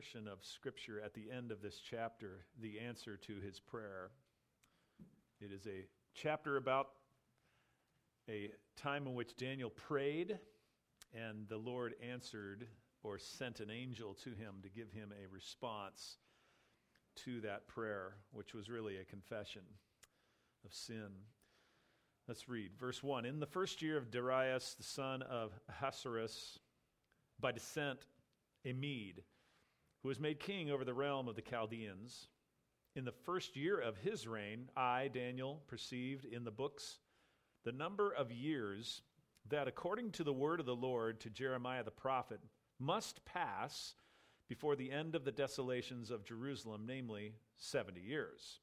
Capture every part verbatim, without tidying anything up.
portion of Scripture at the end of this chapter, the answer to his prayer. It is a chapter about a time in which Daniel prayed, and the Lord answered or sent an angel to him to give him a response to that prayer, which was really a confession of sin. Let's read verse one. In the first year of Darius, the son of Ahasuerus, by descent a Mede, who was made king over the realm of the Chaldeans, in the first year of his reign, I, Daniel, perceived in the books the number of years that, according to the word of the Lord to Jeremiah the prophet, must pass before the end of the desolations of Jerusalem, namely seventy years.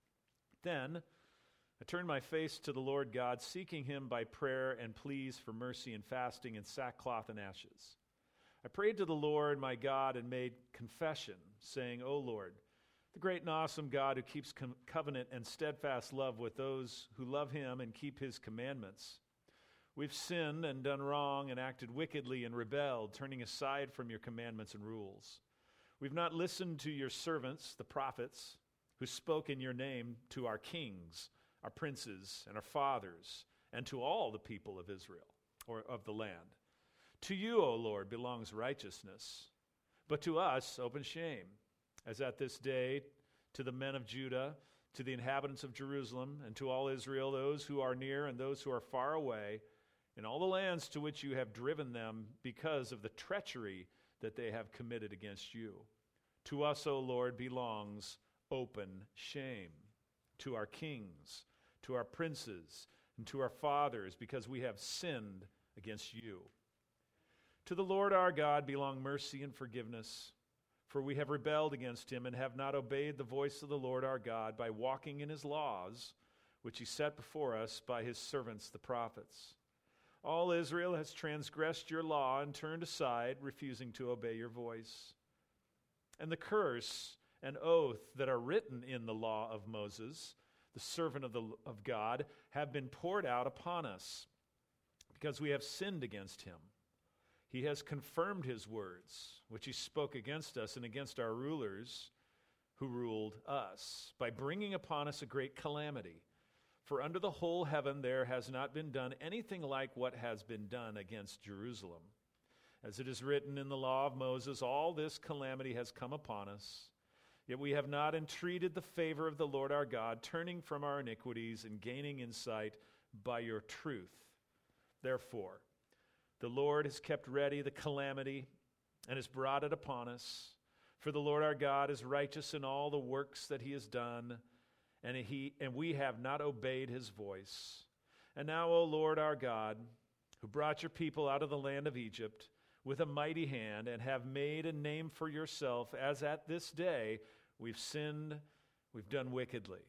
Then I turned my face to the Lord God, seeking him by prayer and pleas for mercy and fasting and sackcloth and ashes. I prayed to the Lord my God and made confession, saying, O Lord, the great and awesome God who keeps com- covenant and steadfast love with those who love him and keep his commandments. We've sinned and done wrong and acted wickedly and rebelled, turning aside from your commandments and rules. We've not listened to your servants, the prophets, who spoke in your name to our kings, our princes, and our fathers, and to all the people of Israel, or of the land. To you, O Lord, belongs righteousness, but to us open shame, as at this day to the men of Judah, to the inhabitants of Jerusalem, and to all Israel, those who are near and those who are far away, in all the lands to which you have driven them because of the treachery that they have committed against you. To us, O Lord, belongs open shame, to our kings, to our princes, and to our fathers, because we have sinned against you. To the Lord our God belong mercy and forgiveness, for we have rebelled against him and have not obeyed the voice of the Lord our God by walking in his laws, which he set before us by his servants the prophets. All Israel has transgressed your law and turned aside, refusing to obey your voice. And the curse and oath that are written in the law of Moses, the servant of, the, of God, have been poured out upon us, because we have sinned against him. He has confirmed his words, which he spoke against us and against our rulers who ruled us, by bringing upon us a great calamity. For under the whole heaven there has not been done anything like what has been done against Jerusalem. As it is written in the law of Moses, all this calamity has come upon us. Yet we have not entreated the favor of the Lord our God, turning from our iniquities and gaining insight by your truth. Therefore, the Lord has kept ready the calamity and has brought it upon us. For the Lord our God is righteous in all the works that he has done, and he and we have not obeyed his voice. And now, O Lord our God, who brought your people out of the land of Egypt with a mighty hand, and have made a name for yourself, as at this day we've sinned, we've done wickedly.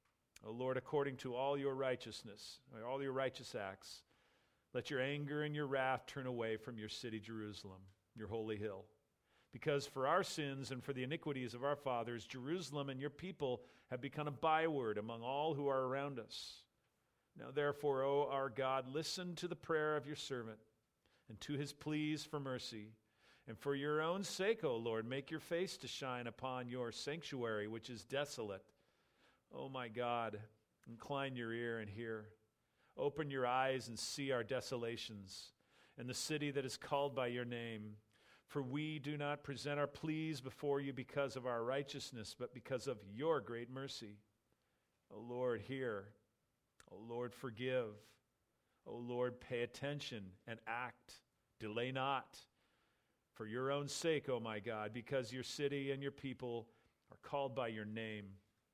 O Lord, according to all your righteousness, all your righteous acts, let your anger and your wrath turn away from your city, Jerusalem, your holy hill. Because for our sins and for the iniquities of our fathers, Jerusalem and your people have become a byword among all who are around us. Now therefore, O our God, listen to the prayer of your servant and to his pleas for mercy. And for your own sake, O Lord, make your face to shine upon your sanctuary, which is desolate. O my God, incline your ear and hear. Open your eyes and see our desolations and the city that is called by your name. For we do not present our pleas before you because of our righteousness, but because of your great mercy. O Lord, hear. O Lord, forgive. O Lord, pay attention and act. Delay not. For your own sake, O my God, because your city and your people are called by your name.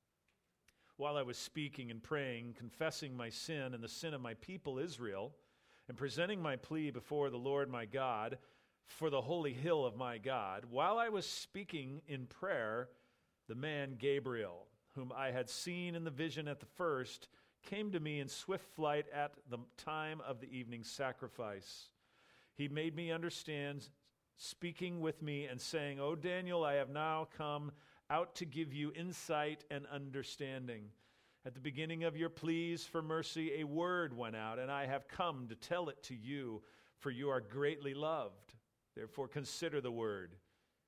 While I was speaking and praying, confessing my sin and the sin of my people Israel, and presenting my plea before the Lord my God for the holy hill of my God, while I was speaking in prayer, the man Gabriel, whom I had seen in the vision at the first, came to me in swift flight at the time of the evening sacrifice. He made me understand, speaking with me and saying, O Daniel, I have now come out to give you insight and understanding. At the beginning of your pleas for mercy, a word went out, and I have come to tell it to you, for you are greatly loved. Therefore consider the word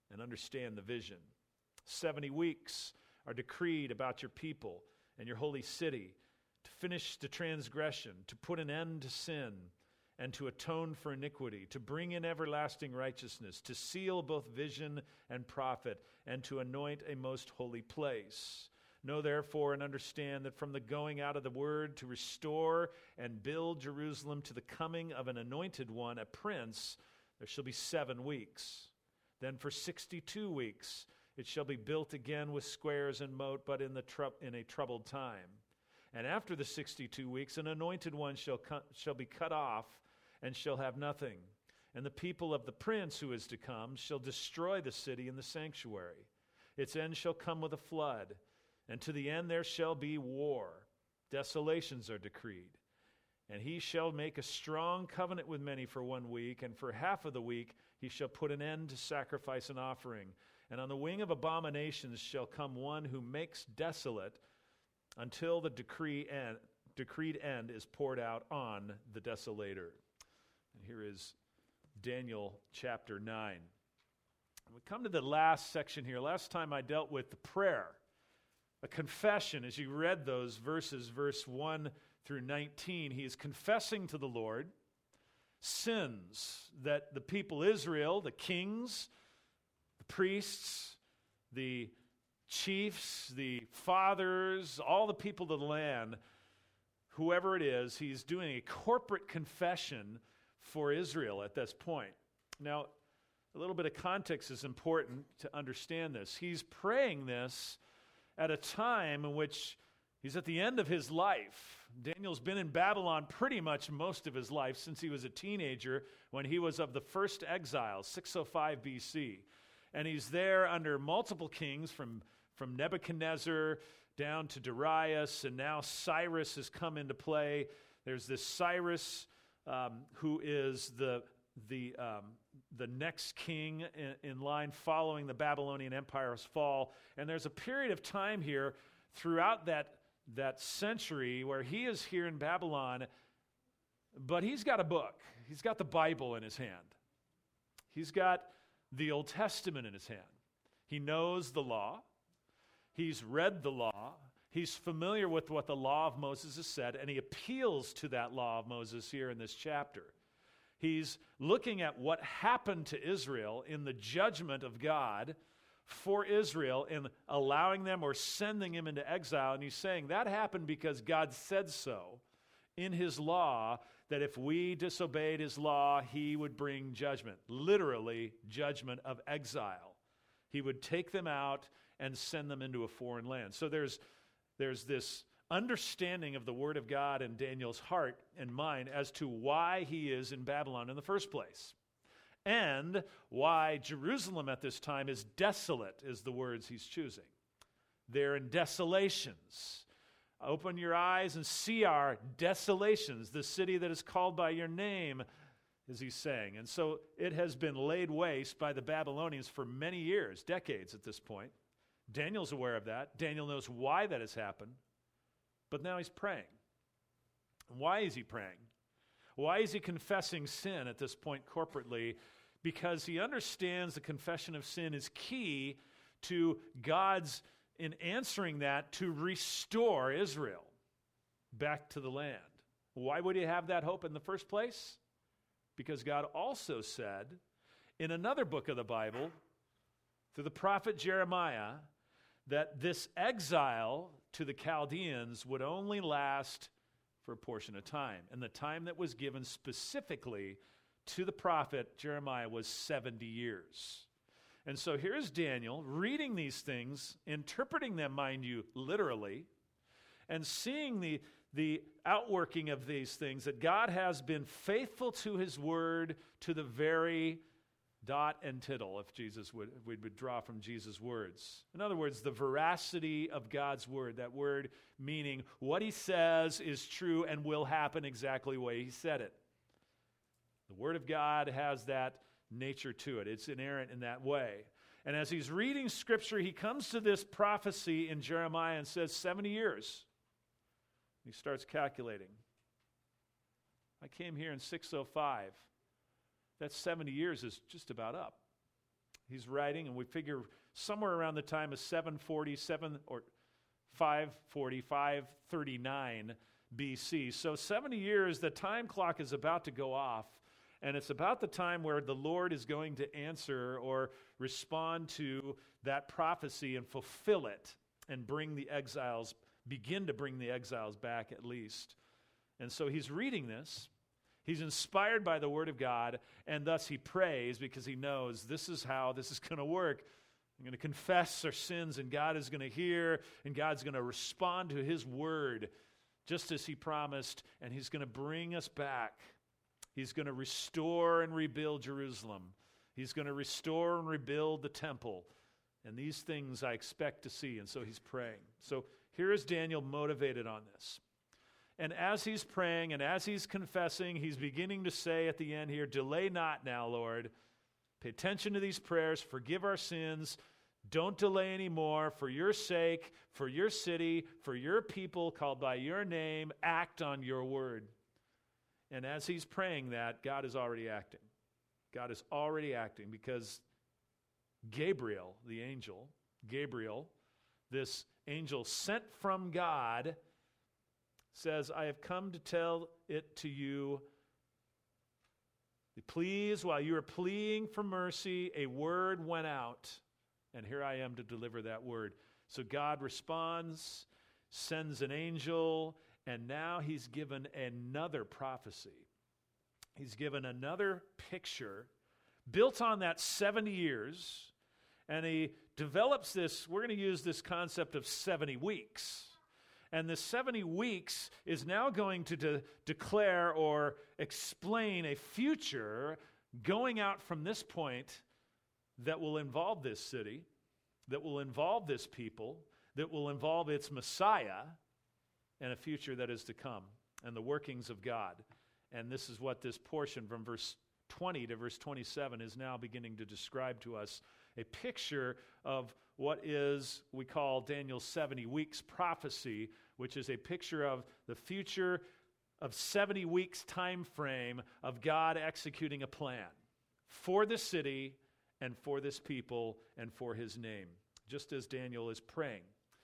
and understand the vision. Seventy weeks are decreed about your people and your holy city to finish the transgression, to put an end to sin, and to atone for iniquity, to bring in everlasting righteousness, to seal both vision and prophet, and to anoint a most holy place. Know therefore and understand that from the going out of the word to restore and build Jerusalem to the coming of an anointed one, a prince, there shall be seven weeks. Then for sixty-two weeks it shall be built again with squares and moat, but in the trou- in a troubled time. And after the sixty-two weeks, an anointed one shall cu- shall be cut off, and shall have nothing. And the people of the prince who is to come shall destroy the city and the sanctuary. Its end shall come with a flood, and to the end there shall be war. Desolations are decreed. And he shall make a strong covenant with many for one week, and for half of the week he shall put an end to sacrifice and offering. And on the wing of abominations shall come one who makes desolate until the decree end, decreed end is poured out on the desolator. And here is Daniel chapter nine. We come to the last section here. Last time I dealt with the prayer, a confession. As you read those verses, verse one through nineteen, he is confessing to the Lord sins that the people Israel, the kings, the priests, the chiefs, the fathers, all the people of the land, whoever it is, he's doing a corporate confession for Israel at this point. Now, a little bit of context is important to understand this. He's praying this at a time in which he's at the end of his life. Daniel's been in Babylon pretty much most of his life since he was a teenager when he was of the first exile, six oh five B C. And he's there under multiple kings from, from Nebuchadnezzar down to Darius, and now Cyrus has come into play. There's this Cyrus um, who is the, the, um, the next king in, in line following the Babylonian Empire's fall. And there's a period of time here throughout that, that century where he is here in Babylon, but he's got a book. He's got the Bible in his hand. He's got the Old Testament in his hand. He knows the law. He's read the law. He's familiar with what the law of Moses has said, and he appeals to that law of Moses here in this chapter. He's looking at what happened to Israel in the judgment of God for Israel in allowing them or sending him into exile, and he's saying that happened because God said so in his law, that if we disobeyed his law, he would bring judgment, literally judgment of exile. He would take them out and send them into a foreign land. So there's, there's this understanding of the word of God in Daniel's heart and mind as to why he is in Babylon in the first place, and why Jerusalem at this time is desolate, is the words he's choosing. They're in desolations. Open your eyes and see our desolations, the city that is called by your name, as he's saying. And so it has been laid waste by the Babylonians for many years, decades at this point. Daniel's aware of that. Daniel knows why that has happened. But now he's praying. Why is he praying? Why is he confessing sin at this point corporately? Because he understands the confession of sin is key to God's, in answering that, to restore Israel back to the land. Why would he have that hope in the first place? Because God also said in another book of the Bible, through the prophet Jeremiah, that this exile to the Chaldeans would only last for a portion of time. And the time that was given specifically to the prophet Jeremiah was seventy years. And so here's Daniel reading these things, interpreting them, mind you, literally, and seeing the, the outworking of these things, that God has been faithful to his word to the very dot and tittle, if Jesus would, we would draw from Jesus' words. In other words, the veracity of God's word, that word meaning what he says is true and will happen exactly the way he said it. The word of God has that nature to it. It's inerrant in that way. And as he's reading Scripture, he comes to this prophecy in Jeremiah and says, seventy years. He starts calculating. I came here in six oh five. That seventy years is just about up. he's writing, and we figure somewhere around the time of seven forty, seven or five forty, five thirty-nine B C. So seventy years, the time clock is about to go off, and it's about the time where the Lord is going to answer or respond to that prophecy and fulfill it and bring the exiles, begin to bring the exiles back at least. And so he's reading this. He's inspired by the Word of God, and thus he prays because he knows this is how this is going to work. I'm going to confess our sins, and God is going to hear, and God's going to respond to his word just as he promised, and he's going to bring us back. He's going to restore and rebuild Jerusalem. He's going to restore and rebuild the temple. And these things I expect to see, and so he's praying. So here is Daniel motivated on this. And as he's praying and as he's confessing, he's beginning to say at the end here, delay not now, Lord. Pay attention to these prayers. Forgive our sins. Don't delay anymore. For your sake, for your city, for your people called by your name, act on your word. And as he's praying that, God is already acting. God is already acting because Gabriel, the angel, Gabriel, this angel sent from God, says, I have come to tell it to you. Please, while you are pleading for mercy, a word went out, and here I am to deliver that word. So God responds, sends an angel, and now he's given another prophecy. He's given another picture built on that seventy years, and he develops this, we're going to use this concept of seventy weeks. And the seventy weeks is now going to de- declare or explain a future going out from this point that will involve this city, that will involve this people, that will involve its Messiah, and a future that is to come, and the workings of God. And this is what this portion from verse twenty to verse twenty-seven is now beginning to describe to us, a picture of what is, we call Daniel's seventy weeks prophecy, which is a picture of the future of seventy weeks time frame of God executing a plan for the city and for this people and for his name, just as Daniel is praying.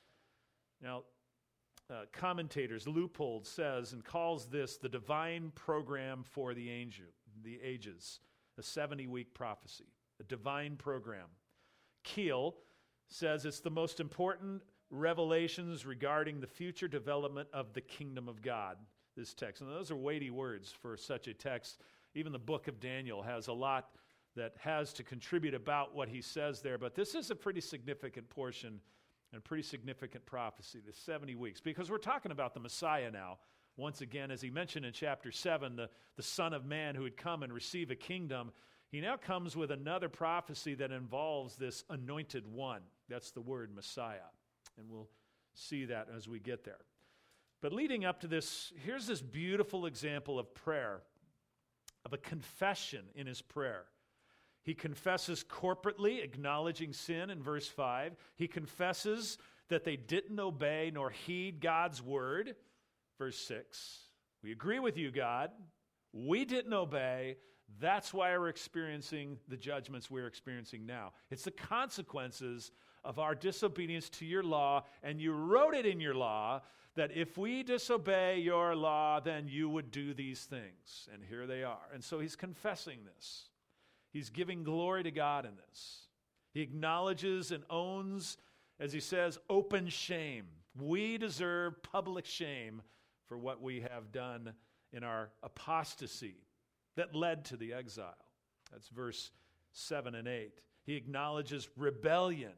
Now, uh, commentators, Leupold says and calls this the divine program for the angel, the ages, a seventy-week prophecy, a divine program. Keel says it's the most important revelations regarding the future development of the kingdom of God, this text. And those are weighty words for such a text. Even the book of Daniel has a lot that has to contribute about what he says there, but this is a pretty significant portion and pretty significant prophecy, the seventy weeks, because we're talking about the Messiah now. Once again, as he mentioned in chapter seven, the, the Son of Man who would come and receive a kingdom, he now comes with another prophecy that involves this anointed one. That's the word Messiah. And we'll see that as we get there. But leading up to this, here's this beautiful example of prayer, of a confession in his prayer. He confesses corporately, acknowledging sin in verse five. He confesses that they didn't obey nor heed God's word, verse six. We agree with you, God. We didn't obey. That's why we're experiencing the judgments we're experiencing now. It's the consequences of our disobedience to your law, and you wrote it in your law that if we disobey your law, then you would do these things. And here they are. And so he's confessing this. He's giving glory to God in this. He acknowledges and owns, as he says, open shame. We deserve public shame for what we have done in our apostasy that led to the exile. That's verse seven and eight. He acknowledges rebellion.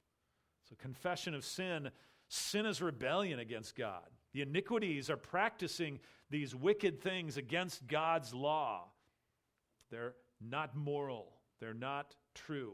So confession of sin, sin is rebellion against God. The iniquities are practicing these wicked things against God's law. They're not moral. They're not true.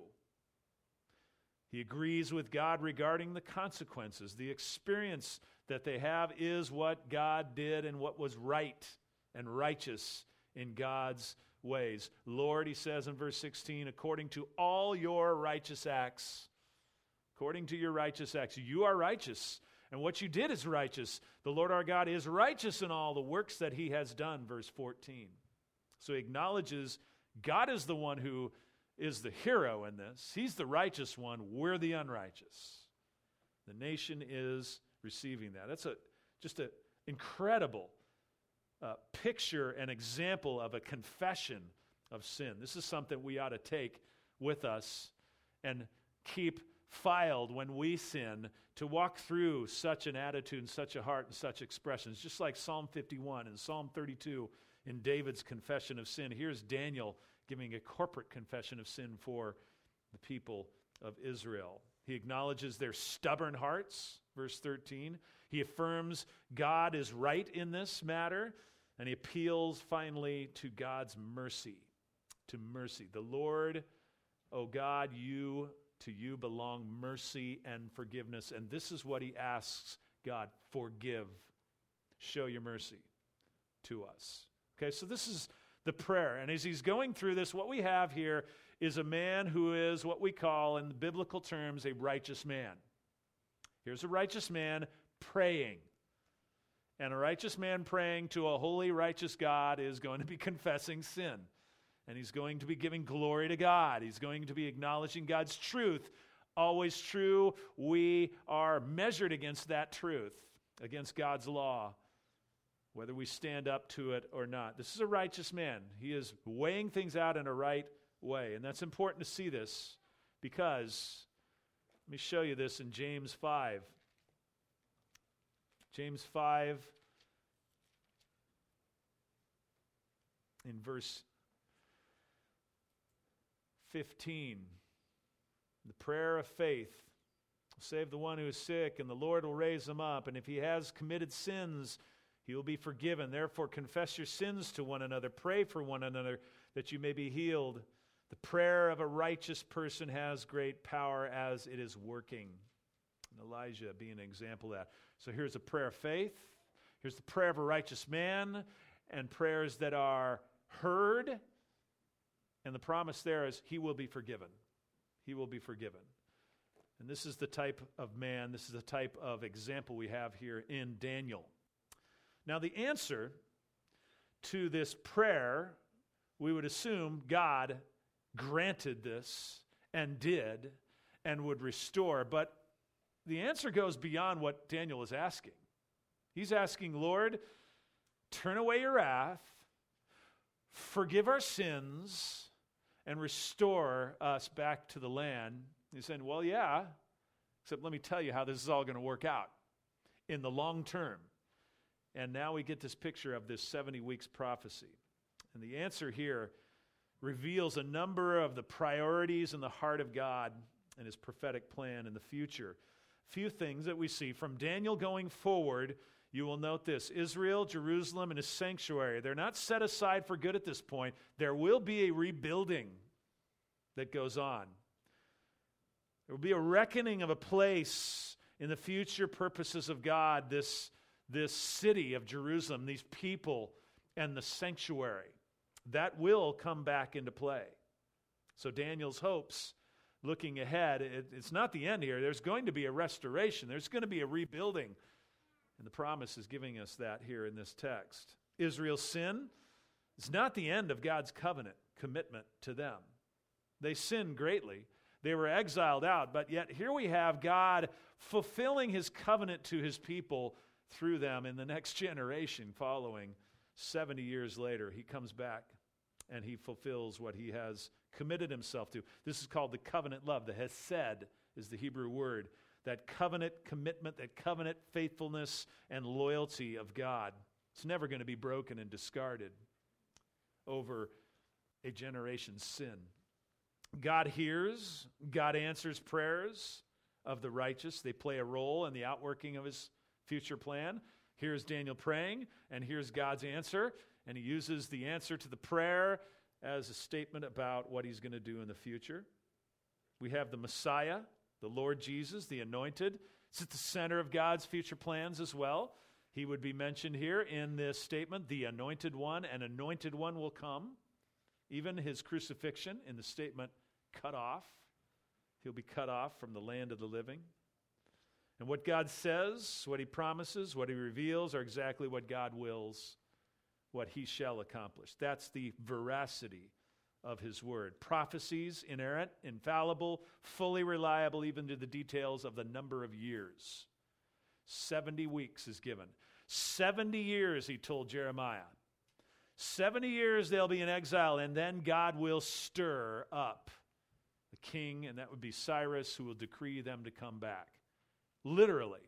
He agrees with God regarding the consequences. The experience that they have is what God did and what was right and righteous in God's ways. Lord, he says in verse sixteen, according to all your righteous acts, according to your righteous acts, you are righteous, and what you did is righteous. The Lord our God is righteous in all the works that he has done, verse fourteen. So he acknowledges God is the one who is the hero in this. He's the righteous one. We're the unrighteous. The nation is receiving that. That's a just an incredible uh, picture and example of a confession of sin. This is something we ought to take with us and keep filed when we sin, to walk through such an attitude and such a heart and such expressions. Just like Psalm fifty-one and Psalm thirty-two in David's confession of sin, here's Daniel giving a corporate confession of sin for the people of Israel. He acknowledges their stubborn hearts, verse thirteen. He affirms God is right in this matter, and he appeals finally to God's mercy, to mercy. The Lord, oh God, you to you belong mercy and forgiveness. And this is what he asks God: forgive, show your mercy to us. Okay, so this is the prayer. And as he's going through this, what we have here is a man who is what we call, in the biblical terms, a righteous man. Here's a righteous man praying. And a righteous man praying to a holy, righteous God is going to be confessing sin. And he's going to be giving glory to God. He's going to be acknowledging God's truth. Always true. We are measured against that truth, against God's law, whether we stand up to it or not. This is a righteous man. He is weighing things out in a right way. And that's important to see this, because, let me show you this in James five. James five, in verse fifteen. The prayer of faith will save the one who is sick, and the Lord will raise him up. And if he has committed sins, he will be forgiven. Therefore, confess your sins to one another. Pray for one another that you may be healed. The prayer of a righteous person has great power as it is working. And Elijah being an example of that. So here's a prayer of faith. Here's the prayer of a righteous man, and prayers that are heard. And the promise there is he will be forgiven. He will be forgiven. And this is the type of man, this is the type of example we have here in Daniel. Now, the answer to this prayer, we would assume God granted this and did and would restore. But the answer goes beyond what Daniel is asking. He's asking, Lord, turn away your wrath, forgive our sins, and restore us back to the land. He's saying, well, yeah, except let me tell you how this is all going to work out in the long term. And now we get this picture of this seventy weeks prophecy. And the answer here reveals a number of the priorities in the heart of God and his prophetic plan in the future. Few things that we see from Daniel going forward. You will note this: Israel, Jerusalem, and his sanctuary. They're not set aside for good at this point. There will be a rebuilding that goes on. There will be a reckoning of a place in the future purposes of God, this, this city of Jerusalem, these people, and the sanctuary. That will come back into play. So Daniel's hopes, looking ahead, it, it's not the end here. There's going to be a restoration. There's going to be a rebuilding. And the promise is giving us that here in this text. Israel's sin is not the end of God's covenant commitment to them. They sinned greatly. They were exiled out, but yet here we have God fulfilling his covenant to his people through them in the next generation following. seventy years later, he comes back and he fulfills what he has committed himself to. This is called the covenant love. The hesed is the Hebrew word. That covenant commitment, that covenant faithfulness and loyalty of God. It's never going to be broken and discarded over a generation's sin. God hears, God answers prayers of the righteous. They play a role in the outworking of his future plan. Here's Daniel praying, and here's God's answer. And he uses the answer to the prayer as a statement about what he's going to do in the future. We have the Messiah, the Lord Jesus, the anointed. It's at the center of God's future plans as well. He would be mentioned here in this statement, the anointed one. An anointed one will come. Even his crucifixion in the statement, cut off. He'll be cut off from the land of the living. And what God says, what he promises, what he reveals are exactly what God wills, what he shall accomplish. That's the veracity of his word. Prophecies, inerrant, infallible, fully reliable, even to the details of the number of years. seventy weeks is given. seventy years, he told Jeremiah. seventy years they'll be in exile, and then God will stir up the king, and that would be Cyrus, who will decree them to come back. Literally,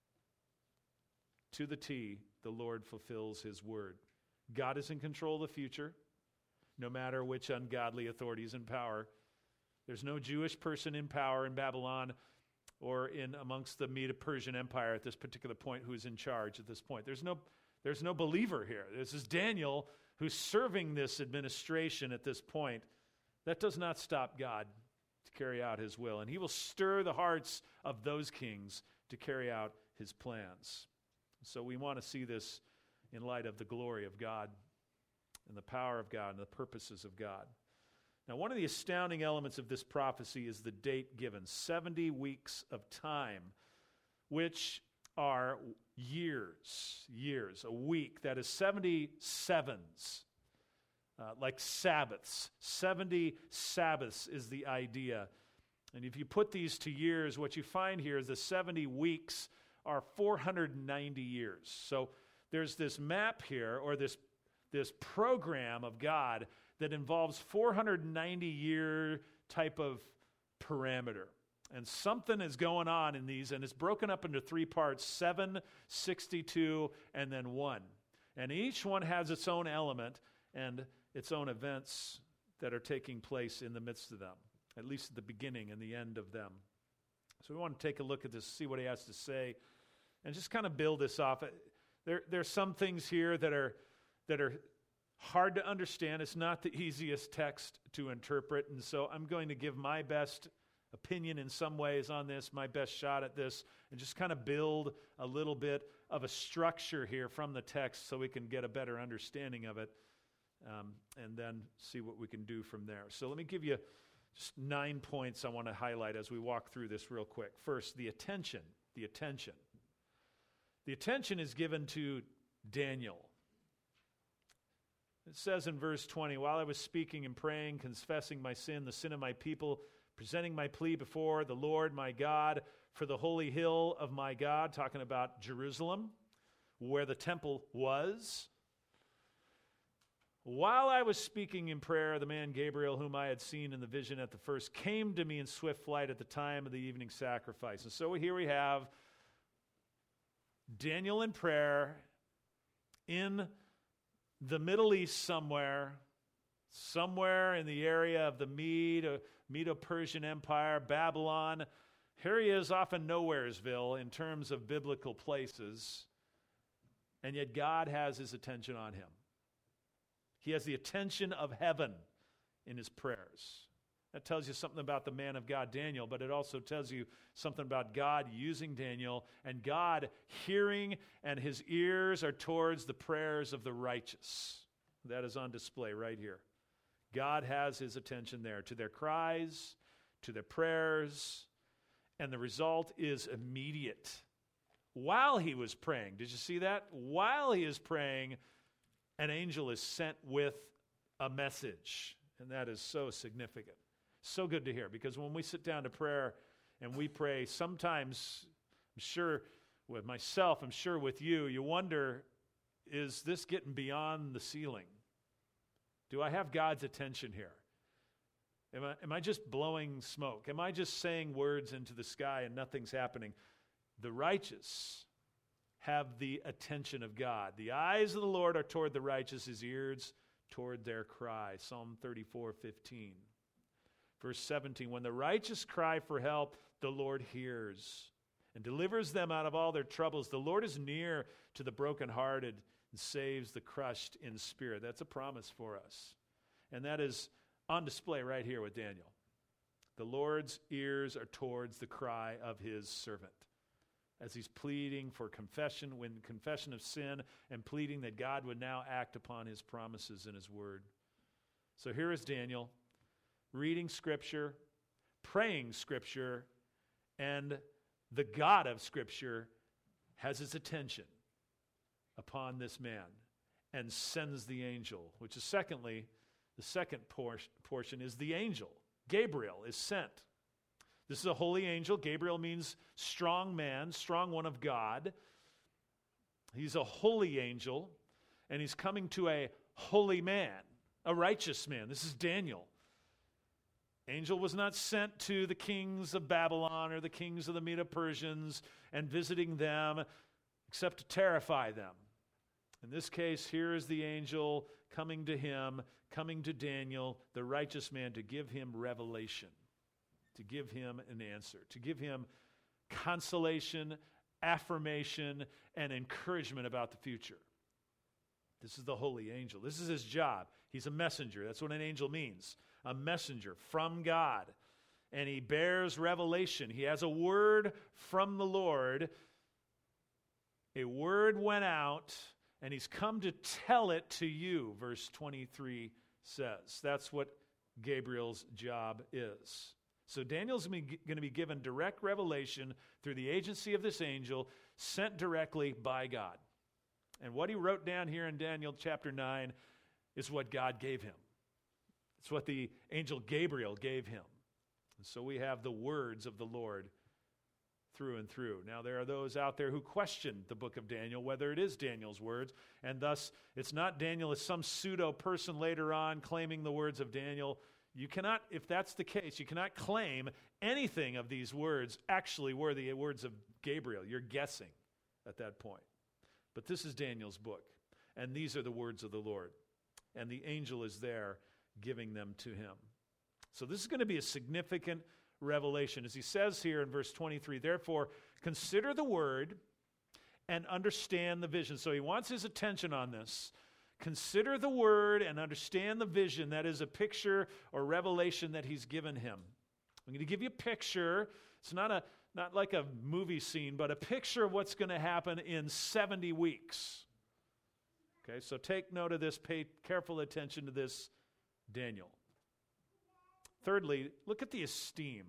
to the T, the Lord fulfills his word. God is in control of the future, no matter which ungodly authority is in power. There's no Jewish person in power in Babylon or in amongst the Medo-Persian Empire at this particular point who's in charge at this point. There's no, there's no believer here. This is Daniel who's serving this administration at this point. That does not stop God to carry out his will. And he will stir the hearts of those kings to carry out his plans. So we want to see this in light of the glory of God and the power of God and the purposes of God. Now, one of the astounding elements of this prophecy is the date given, seventy weeks of time, which are years, years, a week. That is seventy sevens, uh, like Sabbaths. seventy Sabbaths is the idea. And if you put these to years, what you find here is the seventy weeks are four hundred ninety years. So there's this map here, or this, this program of God that involves four hundred ninety year type of parameter. And something is going on in these, and it's broken up into three parts, seven, sixty-two, and then one. And each one has its own element and its own events that are taking place in the midst of them, at least at the beginning and the end of them. So we want to take a look at this, see what he has to say, and just kind of build this off. There, there are some things here that are that are hard to understand. It's not the easiest text to interpret, and so I'm going to give my best opinion in some ways on this, my best shot at this, and just kind of build a little bit of a structure here from the text so we can get a better understanding of it, um, and then see what we can do from there. So let me give you just nine points I want to highlight as we walk through this real quick. First, the attention. The attention. The attention is given to Daniel. It says in verse twenty, while I was speaking and praying, confessing my sin, the sin of my people, presenting my plea before the Lord my God for the holy hill of my God, talking about Jerusalem, where the temple was. While I was speaking in prayer, the man Gabriel, whom I had seen in the vision at the first, came to me in swift flight at the time of the evening sacrifice. And so here we have Daniel in prayer in the Middle East somewhere, somewhere in the area of the Mede, Medo-Persian Empire, Babylon. Here he is off in Nowheresville in terms of biblical places, and yet God has his attention on him. He has the attention of heaven in his prayers. That tells you something about the man of God, Daniel, but it also tells you something about God using Daniel and God hearing, and his ears are towards the prayers of the righteous. That is on display right here. God has his attention there to their cries, to their prayers, and the result is immediate. While he was praying, did you see that? While he is praying, an angel is sent with a message, and that is so significant. So good to hear, because when we sit down to prayer and we pray, sometimes, I'm sure with myself, I'm sure with you, you wonder, is this getting beyond the ceiling? Do I have God's attention here? Am I, am I just blowing smoke? Am I just saying words into the sky and nothing's happening? The righteous have the attention of God. The eyes of the Lord are toward the righteous, his ears toward their cry. Psalm thirty-four fifteen. Verse seventeen, when the righteous cry for help, the Lord hears and delivers them out of all their troubles. The Lord is near to the brokenhearted and saves the crushed in spirit. That's a promise for us. And that is on display right here with Daniel. The Lord's ears are towards the cry of his servant, as he's pleading for confession, when confession of sin, and pleading that God would now act upon his promises in his word. So here is Daniel, reading Scripture, praying Scripture, and the God of Scripture has his attention upon this man and sends the angel, which is secondly, the The second por- portion is the angel. Gabriel is sent. This is a holy angel. Gabriel means strong man, strong one of God. He's a holy angel, and he's coming to a holy man, a righteous man. This is Daniel. Angel was not sent to the kings of Babylon or the kings of the Medo-Persians and visiting them except to terrify them. In this case, here is the angel coming to him, coming to Daniel, the righteous man, to give him revelation, to give him an answer, to give him consolation, affirmation, and encouragement about the future. This is the holy angel. This is his job. He's a messenger. That's what an angel means. A messenger from God. And he bears revelation. He has a word from the Lord. A word went out, and he's come to tell it to you, verse twenty-three says. That's what Gabriel's job is. So Daniel's going to be given direct revelation through the agency of this angel, sent directly by God. And what he wrote down here in Daniel chapter nine is what God gave him. It's what the angel Gabriel gave him. And so we have the words of the Lord through and through. Now, there are those out there who question the book of Daniel, whether it is Daniel's words, and thus it's not Daniel as some pseudo person later on claiming the words of Daniel. You cannot, if that's the case, you cannot claim anything of these words actually were the words of Gabriel. You're guessing at that point. But this is Daniel's book, and these are the words of the Lord, and the angel is there giving them to him. So this is going to be a significant revelation. As he says here in verse twenty-three, therefore, consider the word and understand the vision. So he wants his attention on this. Consider the word and understand the vision. That is a picture or revelation that he's given him. I'm going to give you a picture. It's not a not like a movie scene, but a picture of what's going to happen in seventy weeks. Okay, so take note of this. Pay careful attention to this, Daniel. Thirdly, look at the esteem.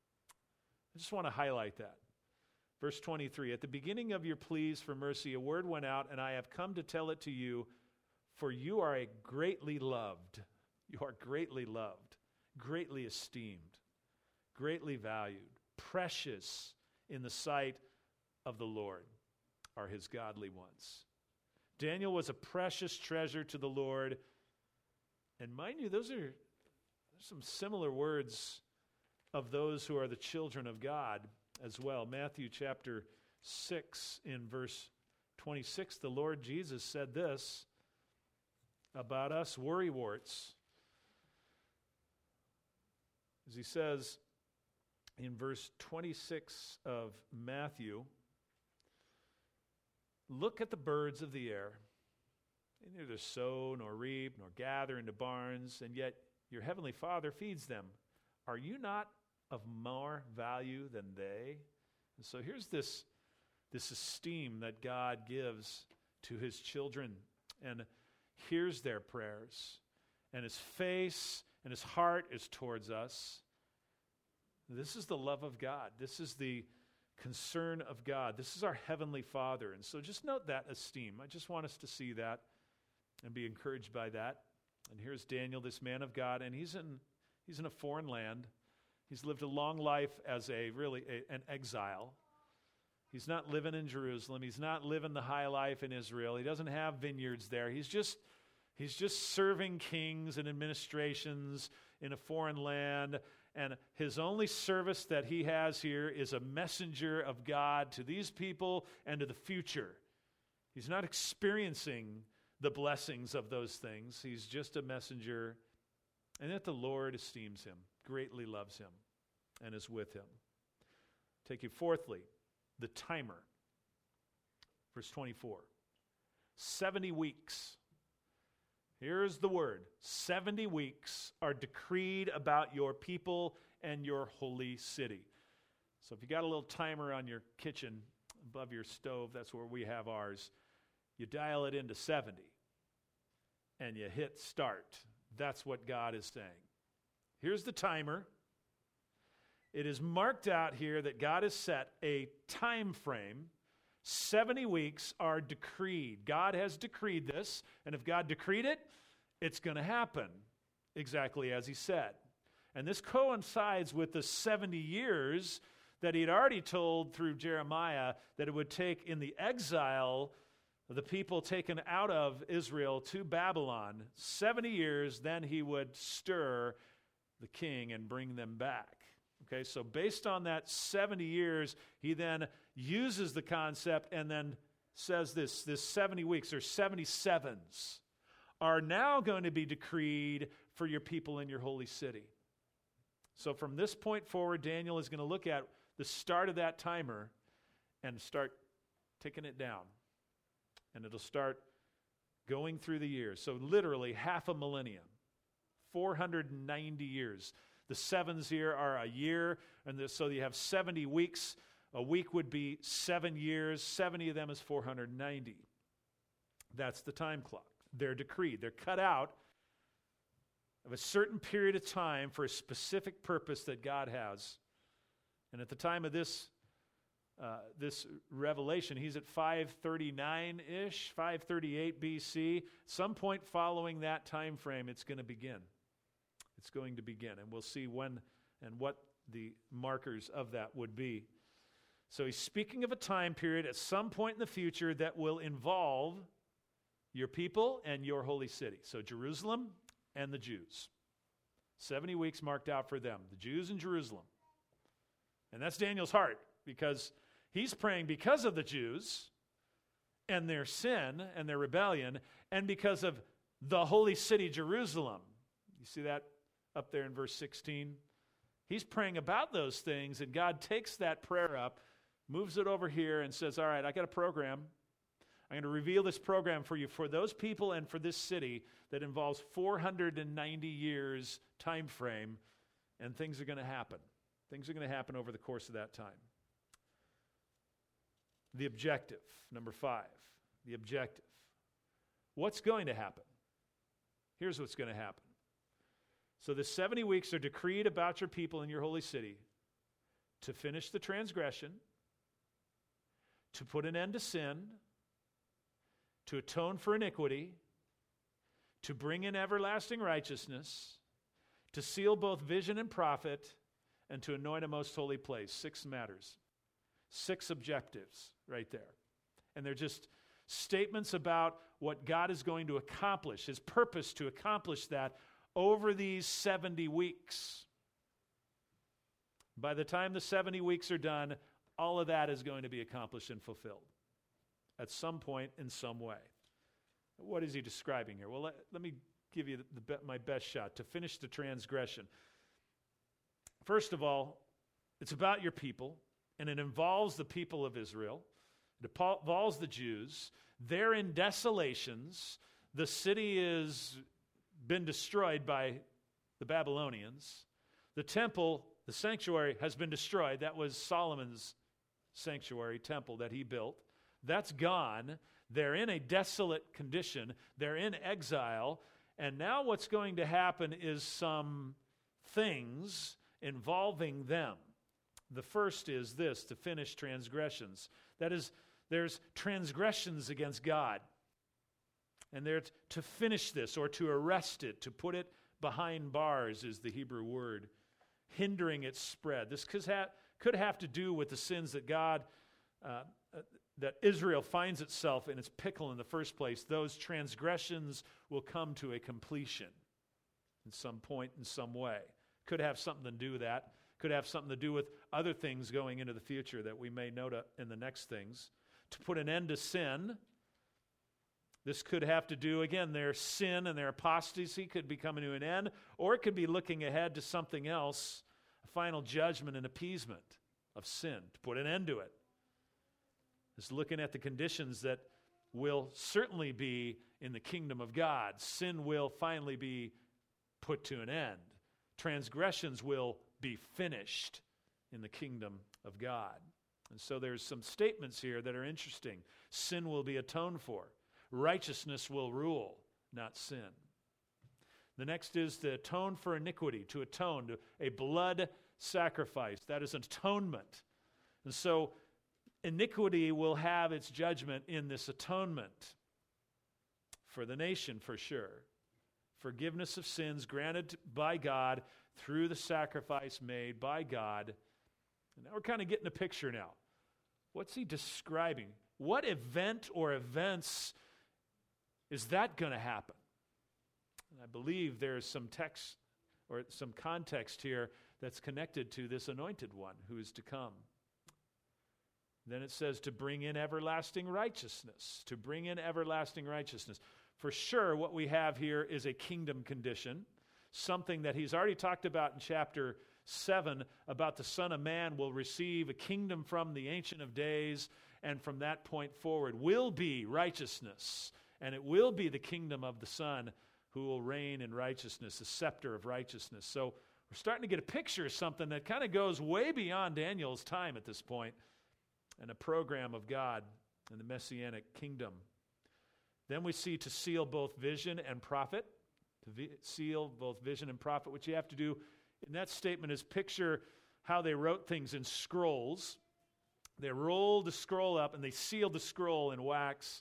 I just want to highlight that. Verse twenty-three, at the beginning of your pleas for mercy, a word went out, and I have come to tell it to you, for you are a greatly loved. You are greatly loved, greatly esteemed, greatly valued, precious in the sight of the Lord are his godly ones. Daniel was a precious treasure to the Lord. And mind you, those are there's some similar words of those who are the children of God as well. Matthew chapter six in verse twenty-six, the Lord Jesus said this about us worrywarts. As he says in verse twenty-six of Matthew, look at the birds of the air. They neither sow nor reap nor gather into barns, and yet your heavenly Father feeds them. Are you not of more value than they? And so here's this, this esteem that God gives to his children, and hears their prayers, and his face and his heart is towards us. This is the love of God. This is the concern of God. This is our heavenly Father. And so just note that esteem. I just want us to see that and be encouraged by that. And here's Daniel, this man of God, and he's in he's in a foreign land. He's lived a long life as a really a, an exile. He's not living in Jerusalem. He's not living the high life in Israel. He doesn't have vineyards there. He's just he's just serving kings and administrations in a foreign land. And his only service that he has here is a messenger of God to these people and to the future. He's not experiencing the blessings of those things. He's just a messenger, and that the Lord esteems him, greatly loves him, and is with him. Take you fourthly, the timer. Verse twenty-four. seventy weeks. Here's the word. seventy weeks are decreed about your people and your holy city. So if you got a little timer on your kitchen above your stove, that's where we have ours, you dial it into seventy and you hit start. That's what God is saying. Here's the timer. It is marked out here that God has set a time frame. seventy weeks are decreed. God has decreed this, and if God decreed it, it's going to happen. exactly as he said. And this coincides with the seventy years that he had already told through Jeremiah that it would take in the exile of the people taken out of Israel to Babylon. seventy years, then he would stir the king and bring them back. Okay, so based on that seventy years, he then uses the concept and then says this, this seventy weeks or seventy sevens are now going to be decreed for your people in your holy city. So from this point forward, Daniel is going to look at the start of that timer and start ticking it down. And it'll start going through the years. So literally half a millennium, four hundred ninety years. The sevens here are a year, and the, so you have seventy weeks. A week would be seven years. seventy of them is four hundred ninety. That's the time clock. They're decreed. They're cut out of a certain period of time for a specific purpose that God has. And at the time of this uh, this revelation, he's at five thirty-nine-ish, five thirty-eight B C. Some point following that time frame, it's going to begin. It's going to begin, and we'll see when and what the markers of that would be. So he's speaking of a time period at some point in the future that will involve your people and your holy city. So Jerusalem and the Jews. seventy weeks marked out for them, the Jews in Jerusalem. And that's Daniel's heart, because he's praying because of the Jews and their sin and their rebellion, and because of the holy city, Jerusalem. You see that up there in verse sixteen? He's praying about those things, and God takes that prayer up, moves it over here, and says, all right, I got a program. I'm going to reveal this program for you for those people and for this city that involves four hundred ninety years time frame, and things are going to happen. Things are going to happen over the course of that time. The objective, number five, the objective. What's going to happen? Here's what's going to happen. So the seventy weeks are decreed about your people in your holy city to finish the transgression, to put an end to sin, to atone for iniquity, to bring in everlasting righteousness, to seal both vision and prophet, and to anoint a most holy place. Six matters. Six objectives right there. And they're just statements about what God is going to accomplish, his purpose to accomplish that over these seventy weeks. By the time the seventy weeks are done, all of that is going to be accomplished and fulfilled at some point in some way. What is he describing here? Well, let, let me give you the, the, my best shot to finish the transgression. First of all, it's about your people, and it involves the people of Israel. It involves the Jews. They're in desolations. The city has been destroyed by the Babylonians. The temple, the sanctuary, has been destroyed. That was Solomon's sanctuary temple that he built. That's gone. They're in a desolate condition. They're in exile. And now what's going to happen is some things involving them. The first is this, to finish transgressions. That is, there's transgressions against God. And they're t- to finish this or to arrest it, to put it behind bars is the Hebrew word, hindering its spread. This could, ha- could have to do with the sins that God, uh, uh, that Israel finds itself in its pickle in the first place. Those transgressions will come to a completion in some point, in some way. Could have something to do with that. Could have something to do with other things going into the future that we may note in the next things. To put an end to sin. This could have to do, again, their sin and their apostasy could be coming to an end, or it could be looking ahead to something else, a final judgment and appeasement of sin, to put an end to it. It's looking at the conditions that will certainly be in the kingdom of God. Sin will finally be put to an end. Transgressions will be finished in the kingdom of God. And so there's some statements here that are interesting. Sin will be atoned for. Righteousness will rule, not sin. The next is to atone for iniquity, to atone, to a blood sacrifice. That is atonement. And so iniquity will have its judgment in this atonement for the nation, for sure. forgiveness of sins granted by God through the sacrifice made by God. And now we're kind of getting a picture now. What's he describing? What event or events is that going to happen? And I believe there's some text or some context here that's connected to this anointed one who is to come. Then it says to bring in everlasting righteousness, to bring in everlasting righteousness. For sure, what we have here is a kingdom condition, something that he's already talked about in chapter seven, about the Son of Man will receive a kingdom from the Ancient of Days, and from that point forward will be righteousness, and it will be the kingdom of the Son who will reign in righteousness, the scepter of righteousness. So we're starting to get a picture of something that kind of goes way beyond Daniel's time at this point, and a program of God and the Messianic kingdom. Then we see to seal both vision and prophet, to vi- seal both vision and prophet. What you have to do in that statement is picture how they wrote things in scrolls. They rolled the scroll up and they sealed the scroll in wax.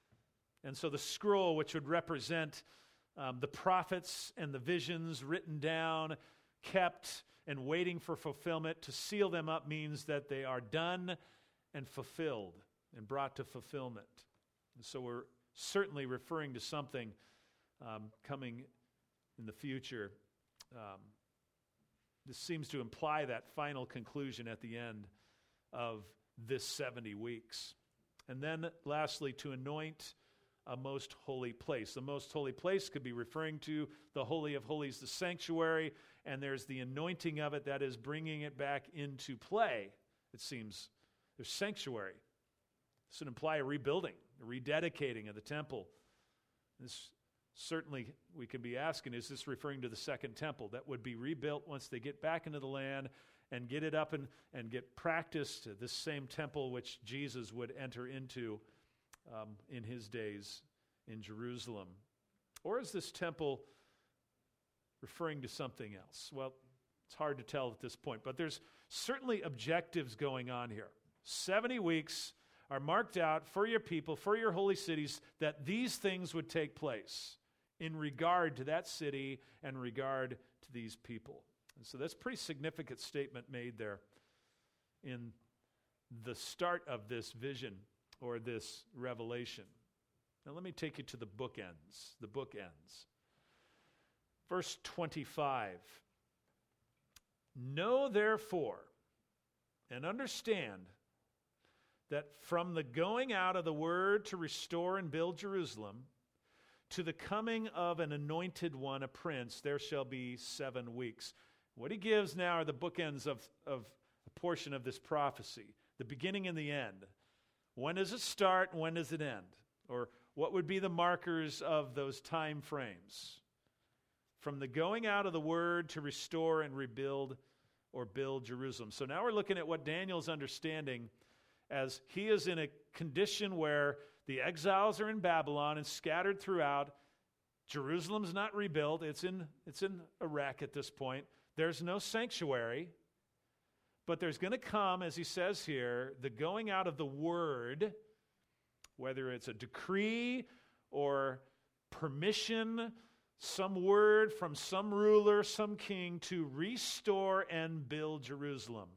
And so the scroll, which would represent um, the prophets and the visions written down, kept and waiting for fulfillment, to seal them up means that they are done and fulfilled and brought to fulfillment. And so we're certainly referring to something um, coming in the future. Um, this seems to imply that final conclusion at the end of this seventy weeks. And then lastly, to anoint a most holy place. The most holy place could be referring to the Holy of Holies, the sanctuary, and there's the anointing of it, that is bringing it back into play, it seems. There's sanctuary. This would imply a rebuilding, a rededicating of the temple. This certainly, we can be asking, is this referring to the second temple that would be rebuilt once they get back into the land and get it up and, and get practiced, this same temple which Jesus would enter into um, in his days in Jerusalem? Or is this temple referring to something else? Well, it's hard to tell at this point, but there's certainly objectives going on here. seventy weeks are marked out for your people, for your holy cities, that these things would take place in regard to that city and regard to these people. And so that's a pretty significant statement made there in the start of this vision or this revelation. Now let me take you to the bookends, the bookends. Verse twenty-five. Know therefore and understand that from the going out of the word to restore and build Jerusalem to the coming of an anointed one, a prince, there shall be seven weeks. What he gives now are the bookends of, of a portion of this prophecy, the beginning and the end. When does it start and when does it end? Or what would be the markers of those time frames? From the going out of the word to restore and rebuild or build Jerusalem. So now we're looking at what Daniel's understanding as he is in a condition where the exiles are in Babylon and scattered throughout. Jerusalem's not rebuilt. It's in, it's in a wreck at this point. There's no sanctuary. But there's going to come, as he says here, the going out of the word, whether it's a decree or permission, some word from some ruler, some king, to restore and build Jerusalem.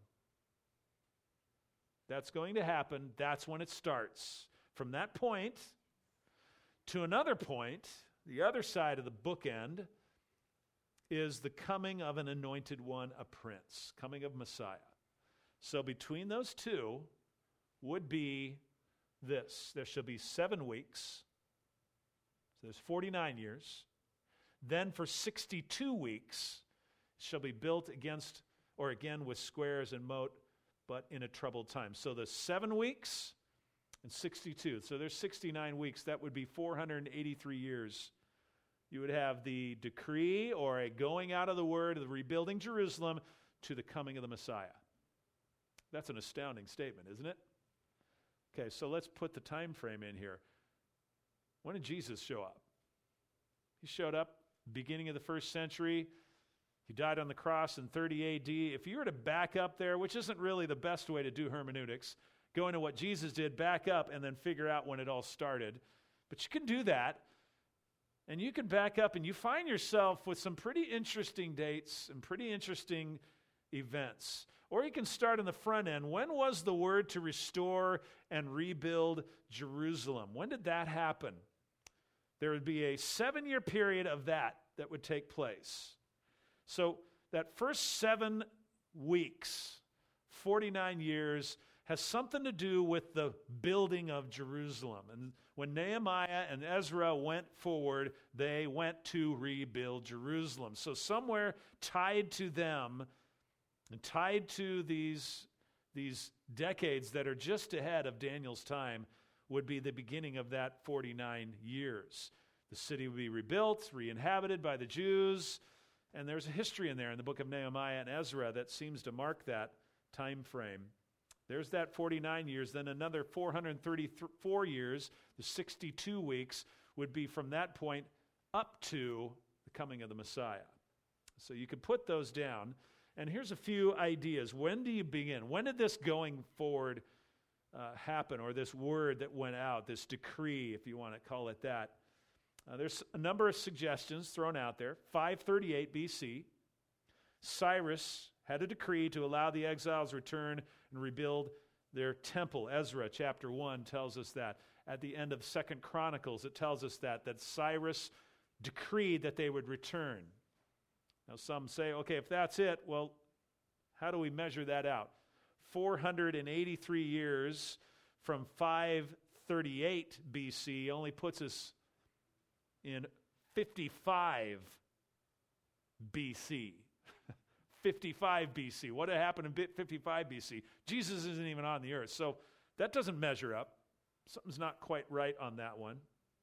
That's going to happen. That's when it starts. From that point to another point, the other side of the bookend, is the coming of an anointed one, a prince, coming of Messiah. So between those two would be this. There shall be seven weeks. So there's forty-nine years. Then for sixty-two weeks shall be built against, or again with squares and moat, but in a troubled time. So the seven weeks and sixty-two. So there's sixty-nine weeks. That would be four hundred eighty-three years. You would have the decree or a going out of the word of the rebuilding Jerusalem to the coming of the Messiah. That's an astounding statement, isn't it? Okay, so let's put the time frame in here. When did Jesus show up? He showed up beginning of the first century. He died on the cross in thirty A D. If you were to back up there, which isn't really the best way to do hermeneutics, go into what Jesus did, back up, and then figure out when it all started. But you can do that. And you can back up and you find yourself with some pretty interesting dates and pretty interesting events. Or you can start on the front end. When was the word to restore and rebuild Jerusalem? When did that happen? There would be a seven-year period of that that would take place. So that first seven weeks, forty-nine years, has something to do with the building of Jerusalem. And when Nehemiah and Ezra went forward, they went to rebuild Jerusalem. So somewhere tied to them and tied to these, these decades that are just ahead of Daniel's time would be the beginning of that forty-nine years. The city would be rebuilt, re-inhabited by the Jews, and there's a history in there in the book of Nehemiah and Ezra that seems to mark that time frame. There's that forty-nine years, then another four hundred thirty-four years, the sixty-two weeks, would be from that point up to the coming of the Messiah. So you could put those down, and here's a few ideas. When do you begin? When did this going forward uh, happen, or this word that went out, this decree, if you want to call it that? Uh, there's a number of suggestions thrown out there. five thirty-eight B C, Cyrus had a decree to allow the exiles return and rebuild their temple. Ezra chapter one tells us that. At the end of Second Chronicles, it tells us that, that Cyrus decreed that they would return. Now some say, okay, if that's it, well, how do we measure that out? four hundred eighty-three years from five thirty-eight B C only puts us in fifty-five B C. fifty-five B C. What had happened in fifty-five B C? Jesus isn't even on the earth. So that doesn't measure up. Something's not quite right on that one.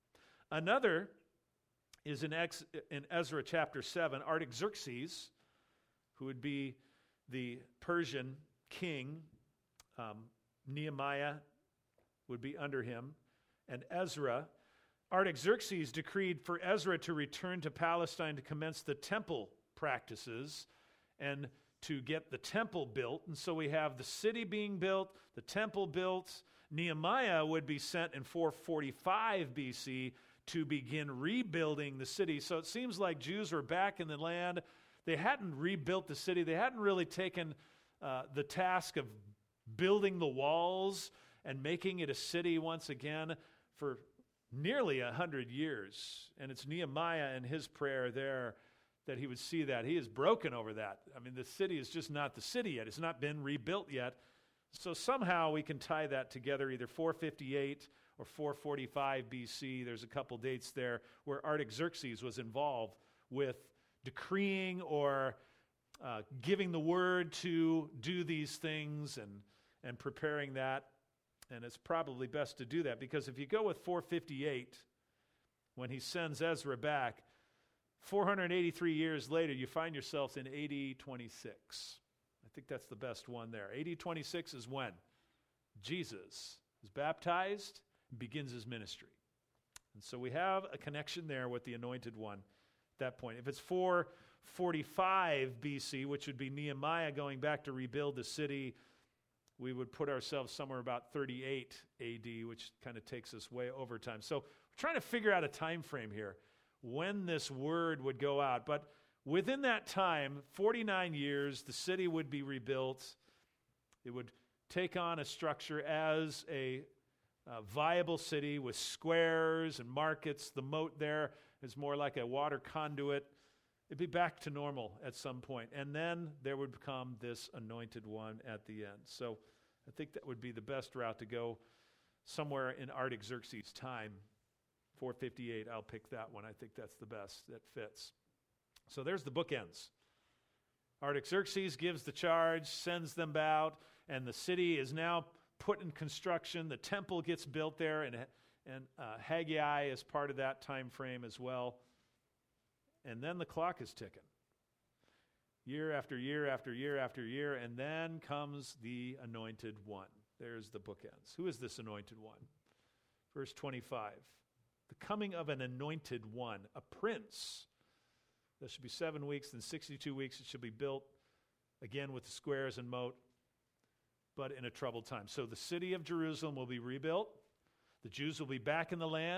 Another is in, Ex- in Ezra chapter seven, Artaxerxes, who would be the Persian king. Um, Nehemiah would be under him. And Ezra, Artaxerxes decreed for Ezra to return to Palestine to commence the temple practices and to get the temple built. And so we have the city being built, the temple built. Nehemiah would be sent in four forty-five B C to begin rebuilding the city. So it seems like Jews were back in the land. They hadn't rebuilt the city. They hadn't really taken uh, the task of building the walls and making it a city once again for nearly a hundred years. And it's Nehemiah and his prayer there that he would see that. He is broken over that. I mean, the city is just not the city yet. It's not been rebuilt yet. So somehow we can tie that together, either four fifty-eight or four forty-five B C. There's a couple dates there where Artaxerxes was involved with decreeing or uh, giving the word to do these things and, and preparing that. And it's probably best to do that, because if you go with four fifty-eight, when he sends Ezra back, four hundred eighty-three years later, you find yourselves in A D twenty-six. I think that's the best one there. A D twenty-six is when Jesus is baptized and begins his ministry. And so we have a connection there with the Anointed One at that point. If it's four forty-five B C, which would be Nehemiah going back to rebuild the city, we would put ourselves somewhere about thirty-eight A D, which kind of takes us way over time. So we're trying to figure out a time frame here when this word would go out. But within that time, forty-nine years, the city would be rebuilt. It would take on a structure as a uh, viable city with squares and markets. The moat there is more like a water conduit. It'd be back to normal at some point. And then there would come this Anointed One at the end. So I think that would be the best route to go, somewhere in Artaxerxes' time. four fifty-eight, I'll pick that one. I think that's the best. That fits. So there's the bookends. Artaxerxes gives the charge, sends them out, and the city is now put in construction. The temple gets built there, and, and uh, Haggai is part of that time frame as well. And then the clock is ticking. Year after year after year after year, and then comes the Anointed One. There's the bookends. Who is this Anointed One? Verse twenty-five. The coming of an Anointed One, a prince. There should be seven weeks, then sixty-two weeks. It should be built again with the squares and moat, but in a troubled time. So the city of Jerusalem will be rebuilt. The Jews will be back in the land.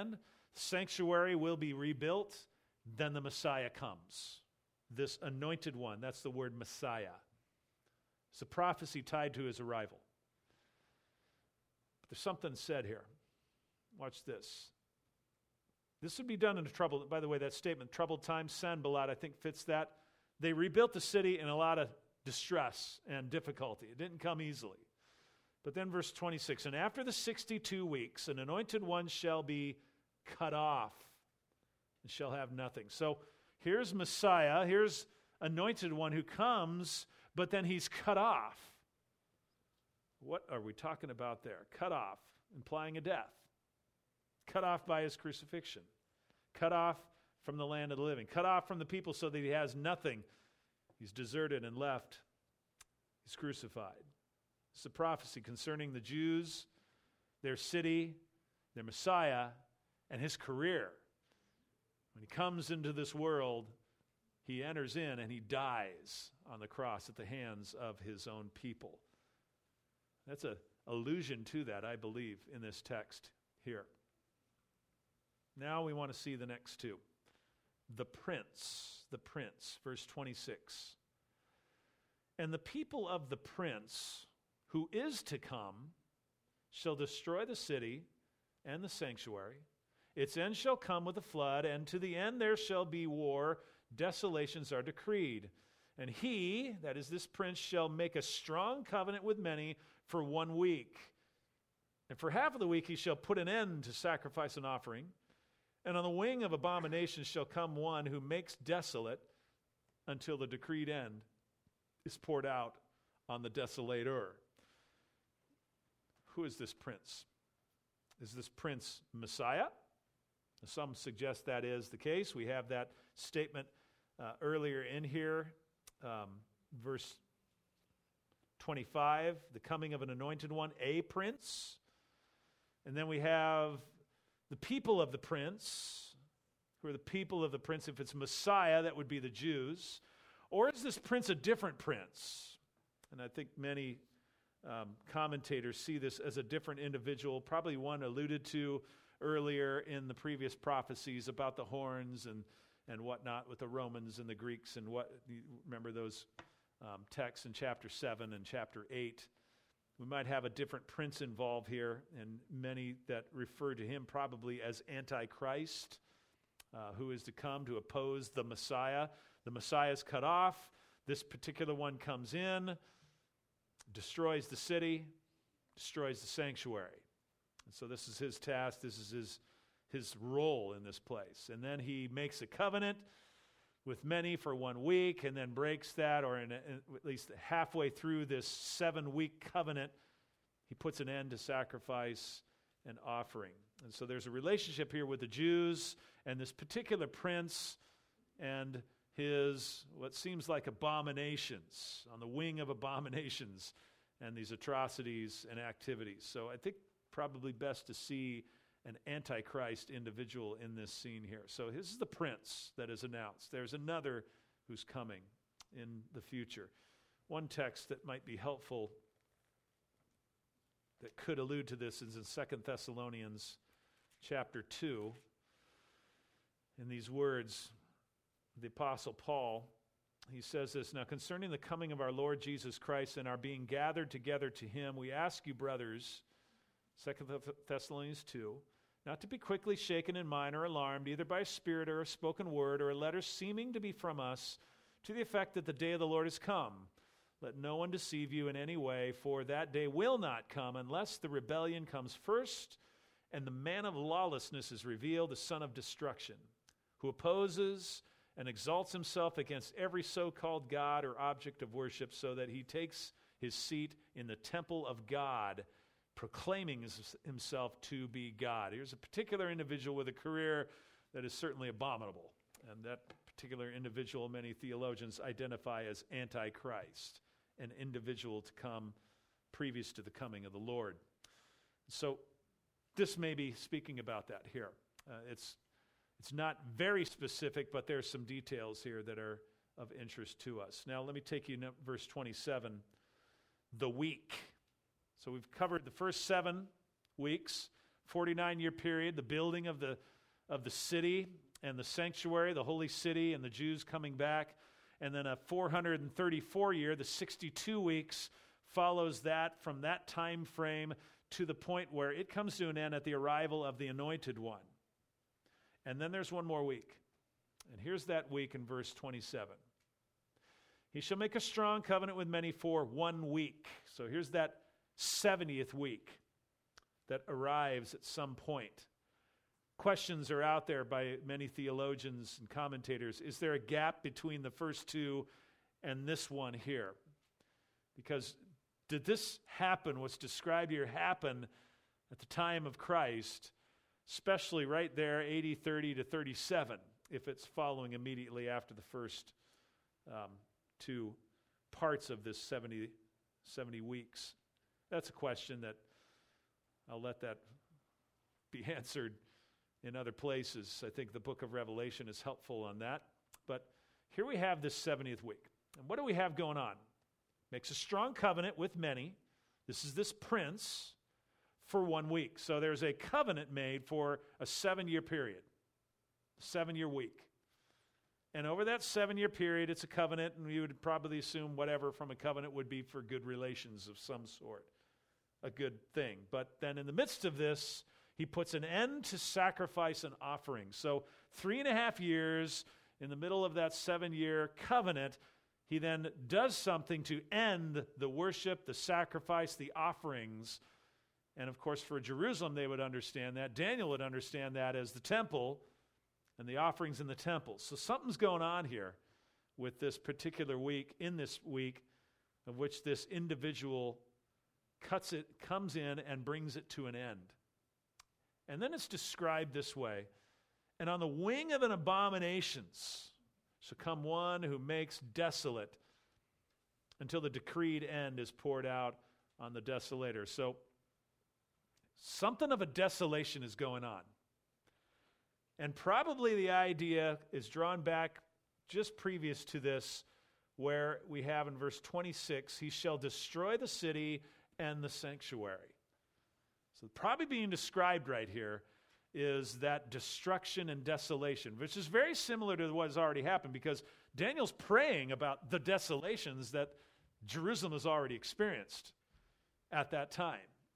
Sanctuary will be rebuilt. Then the Messiah comes. This anointed one, that's the word Messiah. It's a prophecy tied to his arrival. But there's something said here. Watch this. This would be done in a troubled, by the way, that statement, troubled times, Sanballat, I think fits that. They rebuilt the city in a lot of distress and difficulty. It didn't come easily. But then verse twenty-six, and after the sixty-two weeks, an anointed one shall be cut off and shall have nothing. So here's Messiah, here's anointed one who comes, but then he's cut off. What are we talking about there? Cut off, implying a death. Cut off by his crucifixion. Cut off from the land of the living. Cut off from the people so that he has nothing. He's deserted and left. He's crucified. It's a prophecy concerning the Jews, their city, their Messiah, and his career. When he comes into this world, he enters in and he dies on the cross at the hands of his own people. That's an allusion to that, I believe, in this text here. Now we want to see the next two. The prince, the prince, verse twenty-six. And the people of the prince who is to come shall destroy the city and the sanctuary. Its end shall come with a flood, and to the end there shall be war. Desolations are decreed. And he, that is this prince, shall make a strong covenant with many for one week. And for half of the week he shall put an end to sacrifice and offering. And on the wing of abomination shall come one who makes desolate until the decreed end is poured out on the desolator. Who is this prince? Is this prince Messiah? Some suggest that is the case. We have that statement uh, earlier in here, um, verse twenty-five, the coming of an anointed one, a prince. And then we have the people of the prince, who are the people of the prince. If it's Messiah, that would be the Jews. Or is this prince a different prince? And I think many um, commentators see this as a different individual, probably one alluded to earlier in the previous prophecies about the horns and, and whatnot with the Romans and the Greeks and what, you remember those um, texts in chapter seven and chapter eight. We might have a different prince involved here, and many that refer to him probably as Antichrist, uh, who is to come to oppose the Messiah. The Messiah is cut off. This particular one comes in, destroys the city, destroys the sanctuary. And so this is his task. This is his, his role in this place. And then he makes a covenant with many for one week and then breaks that, or in, a, in at least halfway through this seven-week covenant, he puts an end to sacrifice and offering. And so there's a relationship here with the Jews and this particular prince and his, what seems like abominations, on the wing of abominations and these atrocities and activities. So I think probably best to see an Antichrist individual in this scene here. So this is the prince that is announced. There's another who's coming in the future. One text that might be helpful that could allude to this is in Second Thessalonians chapter two. In these words, the Apostle Paul, he says this, now concerning the coming of our Lord Jesus Christ and our being gathered together to him, we ask you, brothers, Second Thessalonians two, not to be quickly shaken in mind or alarmed, either by a spirit or a spoken word or a letter seeming to be from us, to the effect that the day of the Lord has come. Let no one deceive you in any way, for that day will not come unless the rebellion comes first and the man of lawlessness is revealed, the son of destruction, who opposes and exalts himself against every so-called God or object of worship, so that he takes his seat in the temple of God, proclaiming himself to be God. Here's a particular individual with a career that is certainly abominable. And that particular individual, many theologians identify as Antichrist, an individual to come previous to the coming of the Lord. So this may be speaking about that here. Uh, it's, it's not very specific, but there's some details here that are of interest to us. Now let me take you to verse twenty-seven, the week. So we've covered the first seven weeks, forty-nine year period, the building of the of the city and the sanctuary, the holy city, and the Jews coming back. And then a four hundred thirty-four year, the sixty-two weeks, follows that from that time frame to the point where it comes to an end at the arrival of the Anointed One. And then there's one more week. And here's that week in verse twenty-seven. He shall make a strong covenant with many for one week. So here's that seventieth week that arrives at some point. Questions are out there by many theologians and commentators. Is there a gap between the first two and this one here? Because did this happen, what's described here, happen at the time of Christ, especially right there, A D thirty to thirty-seven, if it's following immediately after the first um, two parts of this seventy, seventy weeks? That's a question that I'll let that be answered in other places. I think the book of Revelation is helpful on that. But here we have this seventieth week. And what do we have going on? Makes a strong covenant with many. This is this prince for one week. So there's a covenant made for a seven-year period, a seven-year week. And over that seven-year period, it's a covenant, and you would probably assume whatever from a covenant would be for good relations of some sort, a good thing. But then in the midst of this, he puts an end to sacrifice and offering. So three and a half years in the middle of that seven-year covenant, he then does something to end the worship, the sacrifice, the offerings. And of course, for Jerusalem, they would understand that. Daniel would understand that as the temple and the offerings in the temple. So something's going on here with this particular week, in this week, of which this individual cuts it, comes in and brings it to an end. And then it's described this way. And on the wing of an abominations shall come one who makes desolate until the decreed end is poured out on the desolator. So something of a desolation is going on. And probably the idea is drawn back just previous to this, where we have in verse twenty-six, he shall destroy the city and the sanctuary. So probably being described right here is that destruction and desolation, which is very similar to what has already happened, because Daniel's praying about the desolations that Jerusalem has already experienced at that time.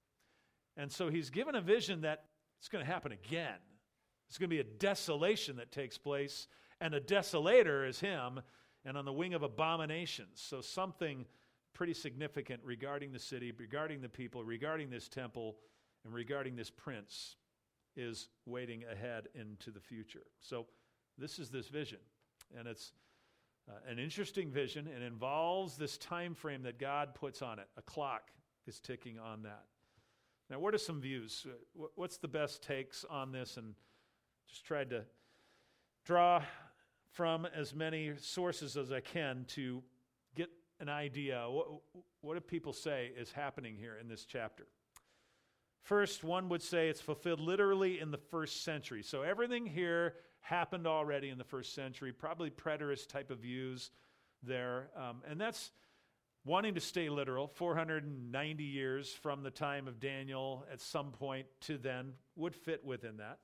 And so he's given a vision that it's going to happen again. It's going to be a desolation that takes place, and a desolator is him, and on the wing of abominations. So something pretty significant regarding the city, regarding the people, regarding this temple, and regarding this prince is waiting ahead into the future. So this is this vision, and it's uh, an interesting vision, and involves this time frame that God puts on it. A clock is ticking on that. Now, what are some views? What's the best takes on this? And just tried to draw from as many sources as I can to get an idea. What, what do people say is happening here in this chapter? First, one would say it's fulfilled literally in the first century. So everything here happened already in the first century, probably preterist type of views there. Um, and that's wanting to stay literal. four hundred ninety years from the time of Daniel at some point to then would fit within that.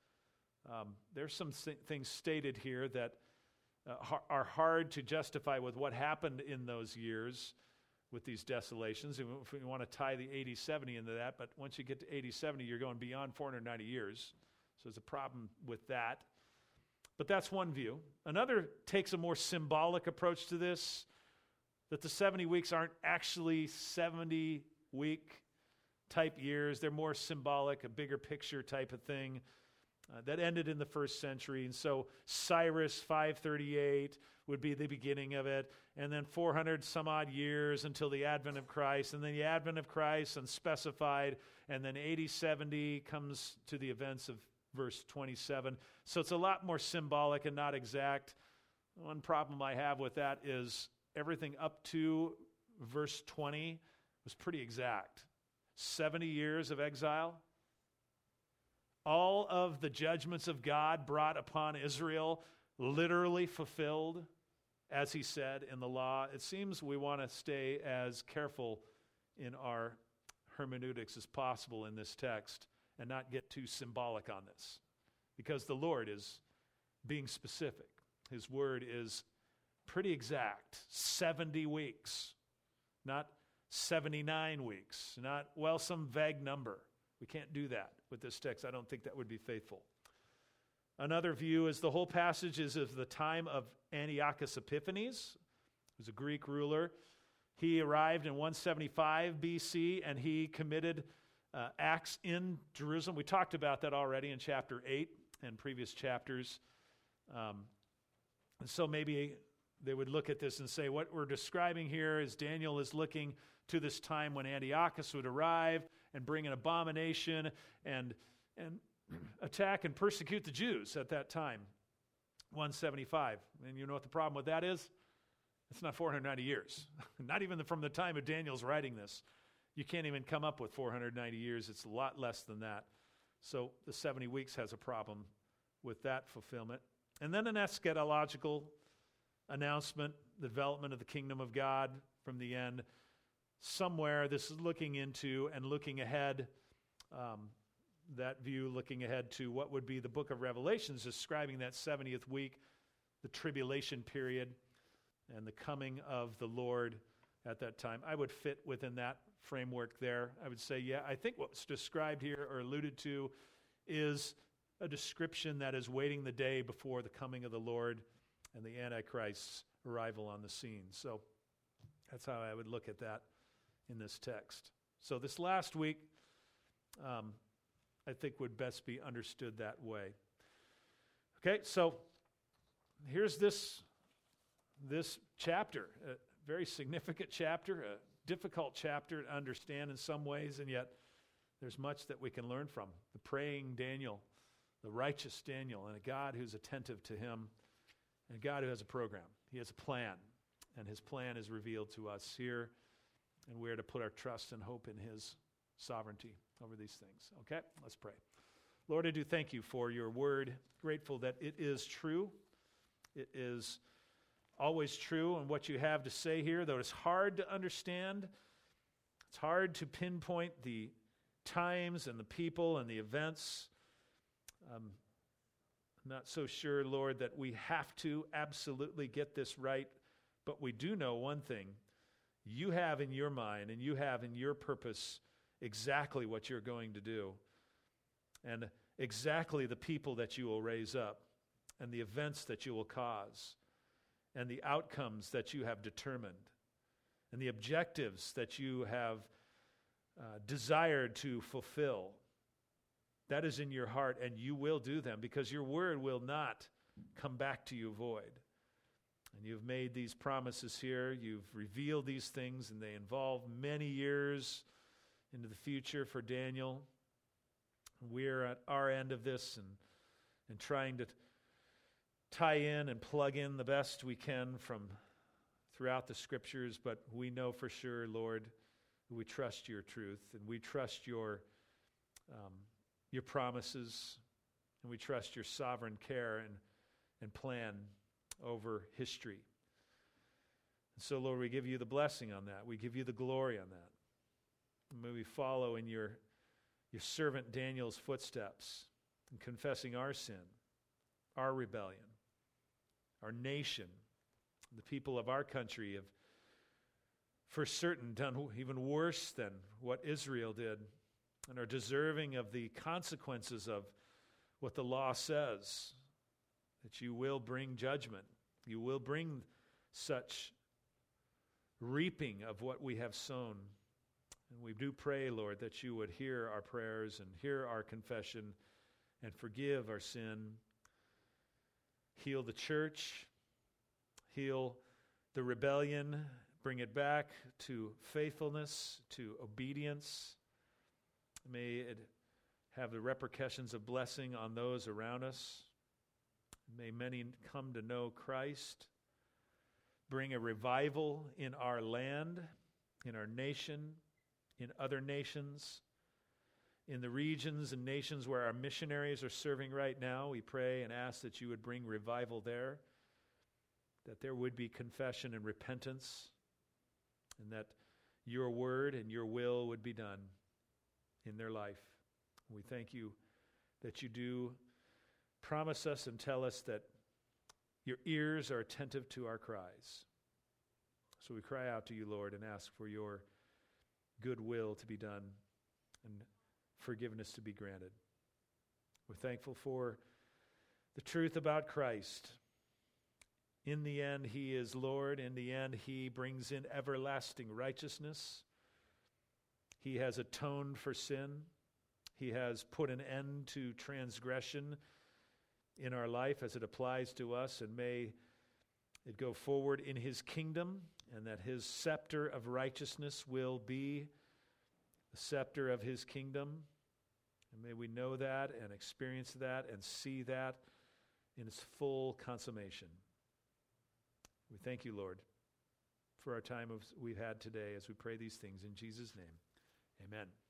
Um, there's some th- things stated here that uh, ha- are hard to justify with what happened in those years with these desolations. And if we want to tie the A D seventy into that, but once you get to A D seventy, you're going beyond four hundred ninety years. So there's a problem with that. But that's one view. Another takes a more symbolic approach to this, that the seventy weeks aren't actually seventy-week type years. They're more symbolic, a bigger picture type of thing uh, that ended in the first century. And so Cyrus five thirty-eight would be the beginning of it, and then four hundred some odd years until the advent of Christ, and then the advent of Christ unspecified, and then A D seventy comes to the events of verse twenty-seven. So it's a lot more symbolic and not exact. One problem I have with that is everything up to verse twenty was pretty exact. seventy years of exile. All of the judgments of God brought upon Israel literally fulfilled, as he said in the law. It seems we want to stay as careful in our hermeneutics as possible in this text and not get too symbolic on this. because the Lord is being specific. His word is pretty exact. seventy weeks, not seventy-nine weeks, not, well, some vague number. We can't do that with this text. I don't think that would be faithful. Another view is the whole passage is of the time of Antiochus Epiphanes, who's a Greek ruler. He arrived in one seventy-five B C, and he committed uh, acts in Jerusalem. We talked about that already in chapter eight and previous chapters. Um, and so maybe they would look at this and say, what we're describing here is Daniel is looking to this time when Antiochus would arrive and bring an abomination and, and attack and persecute the Jews at that time, one seventy-five. And you know what the problem with that is? It's not four hundred ninety years. Not even from the time of Daniel's writing this. You can't even come up with four hundred ninety years. It's a lot less than that. So the seventy weeks has a problem with that fulfillment. And then an eschatological announcement, the development of the kingdom of God from the end. Somewhere this is looking into and looking ahead, um, that view looking ahead to what would be the book of Revelations, describing that seventieth week, the tribulation period, and the coming of the Lord at that time. I would fit within that framework there. I would say, yeah, I think what's described here or alluded to is a description that is waiting the day before the coming of the Lord and the Antichrist's arrival on the scene. So that's how I would look at that in this text. So this last week, um, I think would best be understood that way. Okay, so here's this, this chapter, a very significant chapter, a difficult chapter to understand in some ways, and yet there's much that we can learn from. The praying Daniel, the righteous Daniel, and a God who's attentive to him, and a God who has a program. He has a plan, and his plan is revealed to us here, and we're to put our trust and hope in his sovereignty over these things. Okay, let's pray. Lord, I do thank you for your word. Grateful that it is true. It is always true, and what you have to say here, though it's hard to understand, it's hard to pinpoint the times and the people and the events. Um, I'm not so sure, Lord, that we have to absolutely get this right, but we do know one thing. You have in your mind and you have in your purpose exactly what you're going to do, and exactly the people that you will raise up, and the events that you will cause, and the outcomes that you have determined, and the objectives that you have uh, desired to fulfill. That is in your heart, and you will do them, because your word will not come back to you void. And you've made these promises here. You've revealed these things, and they involve many years into the future for Daniel. We're at our end of this and, and trying to tie in and plug in the best we can from throughout the scriptures, but we know for sure, Lord, we trust your truth, and we trust your um, your promises, and we trust your sovereign care and, and plan over history. And so, Lord, we give you the blessing on that. We give you the glory on that. And may we follow in your, your servant Daniel's footsteps in confessing our sin, our rebellion, our nation. The people of our country have for certain done even worse than what Israel did, and are deserving of the consequences of what the law says, that you will bring judgment. You will bring such reaping of what we have sown. And we do pray, Lord, that you would hear our prayers and hear our confession and forgive our sin. Heal the church. Heal the rebellion. Bring it back to faithfulness, to obedience. May it have the repercussions of blessing on those around us. May many come to know Christ. Bring a revival in our land, in our nation, in other nations, in the regions and nations where our missionaries are serving right now. We pray and ask that you would bring revival there, that there would be confession and repentance, and that your word and your will would be done in their life. We thank you that you do promise us and tell us that your ears are attentive to our cries. So we cry out to you, Lord, and ask for your good will to be done and forgiveness to be granted. We're thankful for the truth about Christ. In the end, he is Lord. In the end, he brings in everlasting righteousness. He has atoned for sin. He has put an end to transgression in our life as it applies to us, and may it go forward in his kingdom, and that his scepter of righteousness will be the scepter of his kingdom. And may we know that and experience that and see that in its full consummation. We thank you, Lord, for our time of, we've had today as we pray these things in Jesus' name. Amen.